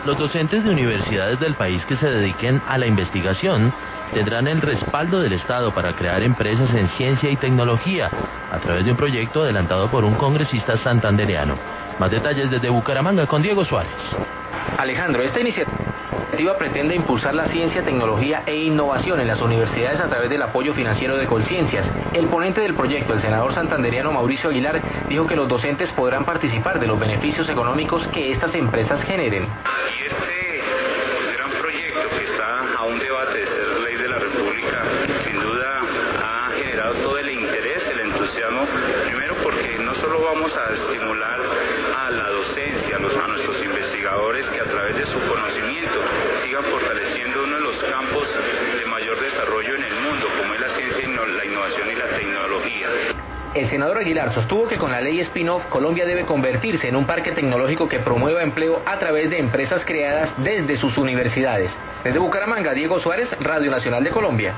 Los docentes de universidades del país que se dediquen a la investigación tendrán el respaldo del Estado para crear empresas en ciencia y tecnología a través de un proyecto adelantado por un congresista santandereano. Más detalles desde Bucaramanga con Diego Suárez. Alejandro, esta iniciativa pretende impulsar la ciencia, tecnología e innovación en las universidades a través del apoyo financiero de Colciencias. El ponente del proyecto, el senador santandereano Mauricio Aguilar, dijo que los docentes podrán participar de los beneficios económicos que estas empresas generen. Y este gran proyecto que está a un debate de ser ley de la República, sin duda ha generado todo el interés, el entusiasmo, primero porque no solo vamos a estimular a la docencia, a nuestros investigadores que a través de su conocimiento sigan fortaleciendo uno de los campos de mayor desarrollo en el mundo, como es la ciencia, la innovación y la tecnología. El senador Aguilar sostuvo que con la ley Spin-off, Colombia debe convertirse en un parque tecnológico que promueva empleo a través de empresas creadas desde sus universidades. Desde Bucaramanga, Diego Suárez, Radio Nacional de Colombia.